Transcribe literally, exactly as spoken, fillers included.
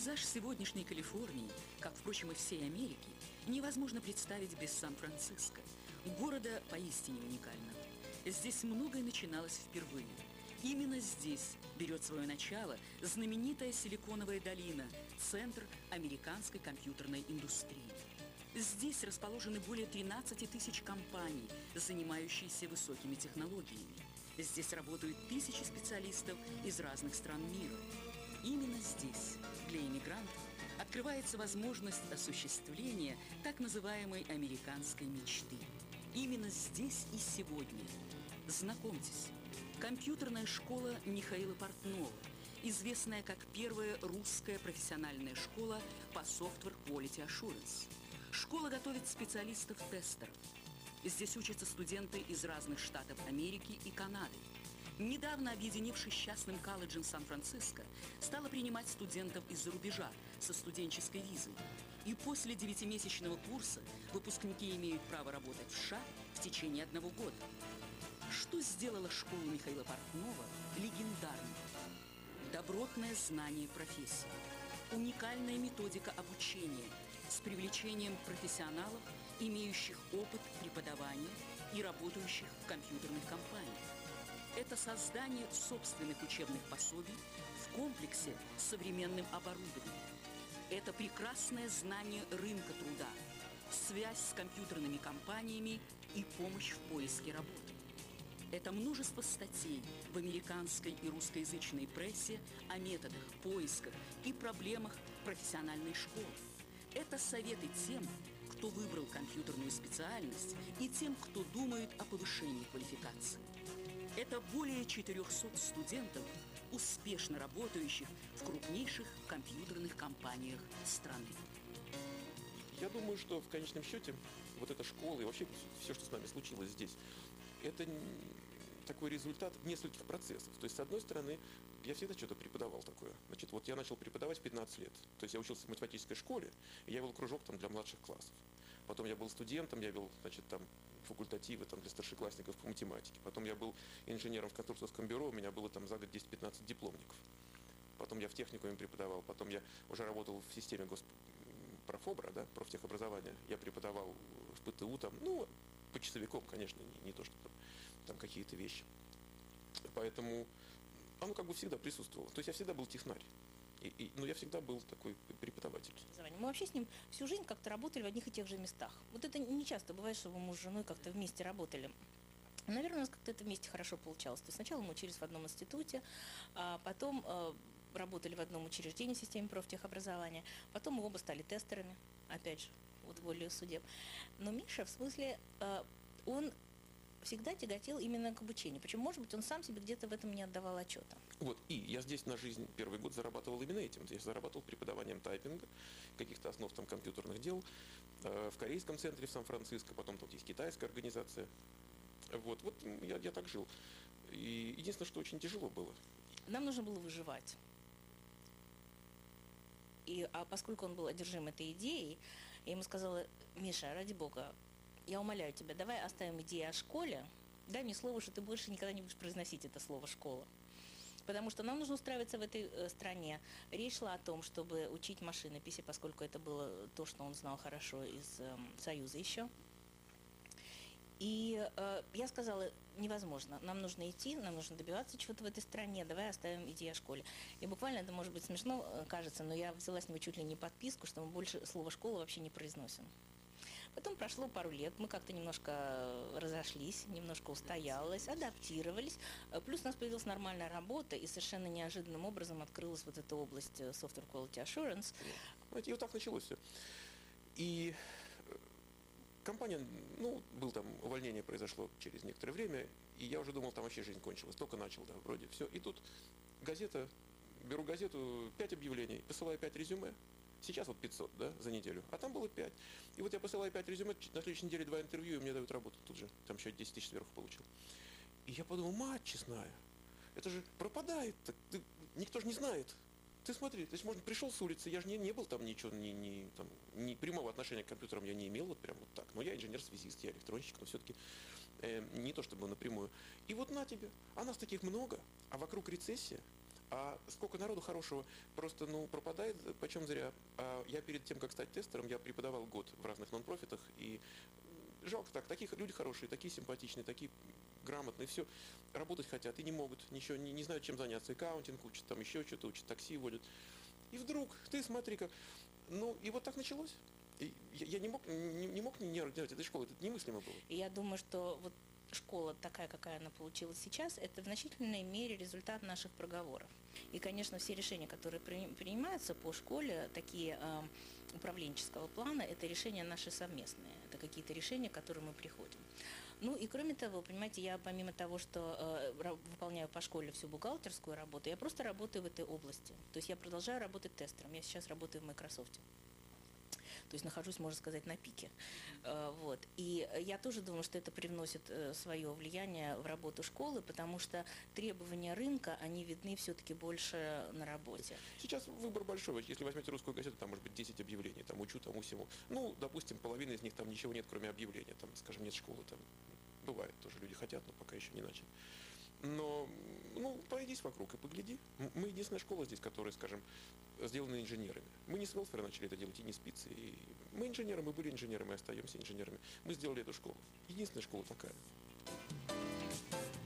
Пейзаж сегодняшней Калифорнии, как, впрочем, и всей Америки, невозможно представить без Сан-Франциско. Города поистине уникально. Здесь многое начиналось впервые. Именно здесь берет свое начало знаменитая Силиконовая долина, центр американской компьютерной индустрии. Здесь расположены более тринадцати тысяч компаний, занимающихся высокими технологиями. Здесь работают тысячи специалистов из разных стран мира. Именно здесь для иммигрантов открывается возможность осуществления так называемой американской мечты. Именно здесь и сегодня. Знакомьтесь, компьютерная школа Михаила Портнова, известная как первая русская профессиональная школа по Software Quality Assurance. Школа готовит специалистов-тестеров. Здесь учатся студенты из разных штатов Америки и Канады. Недавно, объединившись с частным колледжем Сан-Франциско, стала принимать студентов из-за рубежа со студенческой визой. И после девятимесячного курса выпускники имеют право работать в США в течение одного года. Что сделало школу Михаила Портнова легендарной? Добротное знание профессии, уникальная методика обучения с привлечением профессионалов, имеющих опыт преподавания и работающих в компьютерных компаниях. Это создание собственных учебных пособий в комплексе с современным оборудованием. Это прекрасное знание рынка труда, связь с компьютерными компаниями и помощь в поиске работы. Это множество статей в американской и русскоязычной прессе о методах, поисках и проблемах профессиональной школы. Это советы тем, кто выбрал компьютерную специальность, и тем, кто думает о повышении квалификации. Это более четырехсот студентов, успешно работающих в крупнейших компьютерных компаниях страны. Я думаю, что в конечном счете вот эта школа и вообще все, что с нами случилось здесь, это такой результат нескольких процессов. То есть, с одной стороны, я всегда что-то преподавал такое. Значит, вот я начал преподавать в пятнадцать лет. То есть я учился в математической школе, и я вел кружок там для младших классов. Потом я был студентом, я вел, значит, там факультативы там, для старшеклассников по математике. Потом я был инженером в конструкторском бюро, у меня было там за год десять-пятнадцать дипломников. Потом я в техникуме преподавал, потом я уже работал в системе госпрофобра, да, профтехобразования. Я преподавал в ПТУ там, ну, по часовикам, конечно, не, не то, что там, там какие-то вещи. Поэтому оно как бы всегда присутствовало. То есть я всегда был технарь. И, и, но я всегда был такой преподаватель. Мы вообще с ним всю жизнь как-то работали в одних и тех же местах. Вот это не часто бывает, чтобы муж с женой как-то вместе работали. Наверное, у нас как-то это вместе хорошо получалось. То есть сначала мы учились в одном институте, а потом э, работали в одном учреждении в системе профтехобразования, потом мы оба стали тестерами, опять же, вот волею судеб. Но Миша, в смысле, э, он всегда тяготел именно к обучению. Причем, может быть, он сам себе где-то в этом не отдавал отчета. Вот, и я здесь на жизнь первый год зарабатывал именно этим. Я зарабатывал преподаванием тайпинга, каких-то основ там компьютерных дел, э, в корейском центре в Сан-Франциско, потом тут есть китайская организация. Вот, вот я, я так жил. И единственное, что очень тяжело было. Нам нужно было выживать. И, а поскольку он был одержим этой идеей, я ему сказала: Миша, ради бога, я умоляю тебя, давай оставим идею о школе, дай мне слово, что ты больше никогда не будешь произносить это слово «школа». Потому что нам нужно устраиваться в этой э, стране. Речь шла о том, чтобы учить машинописи, поскольку это было то, что он знал хорошо из э, Союза еще. И э, я сказала: невозможно, нам нужно идти, нам нужно добиваться чего-то в этой стране, давай оставим идею о школе. И буквально, это может быть смешно э, кажется, но я взяла с него чуть ли не подписку, что мы больше слово «школа» вообще не произносим. Потом прошло пару лет, мы как-то немножко разошлись, немножко устоялось, адаптировались. Плюс у нас появилась нормальная работа, и совершенно неожиданным образом открылась вот эта область Software Quality Assurance. И вот так началось все. И компания, ну, было там увольнение, произошло через некоторое время, и я уже думал, там вообще жизнь кончилась. Только начал, да, вроде все. И тут газета, беру газету, пять объявлений, посылаю пять резюме. Сейчас вот пятьсот, да, за неделю, а там было пять. И вот я посылаю пять резюме, на следующей неделе два интервью, и мне дают работу тут же. Там еще десять тысяч сверху получил. И я подумал: мать честная, это же пропадает, так, ты, никто же не знает. Ты смотри, то есть, можно, пришел с улицы, я же не, не был там ничего, ни, ни, там, ни прямого отношения к компьютерам я не имел, вот прям вот так. Но я инженер-связист, я электронщик, но все-таки э, не то чтобы напрямую. И вот на тебе, а нас таких много, а вокруг рецессия, А сколько народу хорошего просто, ну, пропадает почем зря. А я перед тем, как стать тестером, я преподавал год в разных нон-профитах, и жалко так, такие люди хорошие, такие симпатичные, такие грамотные, все, работать хотят и не могут, ничего, не, не знают, чем заняться, аккаунтинг учат, там еще что-то учат, такси водят. И вдруг, ты смотри как, ну, и вот так началось. И я, я не мог, не, не мог не делать этой школы, это немыслимо было. И я думаю, что вот школа такая, какая она получилась сейчас, это в значительной мере результат наших проговоров. И, конечно, все решения, которые при, принимаются по школе, такие э, управленческого плана, это решения наши совместные. Это какие-то решения, к которым мы приходим. Ну и кроме того, понимаете, я помимо того, что э, выполняю по школе всю бухгалтерскую работу, я просто работаю в этой области. То есть я продолжаю работать тестером. Я сейчас работаю в Microsoft. То есть нахожусь, можно сказать, на пике. Вот. И я тоже думаю, что это привносит свое влияние в работу школы, потому что требования рынка, они видны все-таки больше на работе. Сейчас выбор большой. Если возьмете русскую газету, там может быть десять объявлений, там учу тому всему. Ну, допустим, половина из них там ничего нет, кроме объявления. Там, скажем, нет школы. Там бывает, тоже люди хотят, но пока еще не начали. Но, ну, пройдись вокруг и погляди. Мы единственная школа здесь, которая, скажем, сделаны инженерами. Мы не с Велфера начали это делать, и не спицы. И мы инженеры, мы были инженерами, остаемся инженерами. Мы сделали эту школу. Единственная школа такая.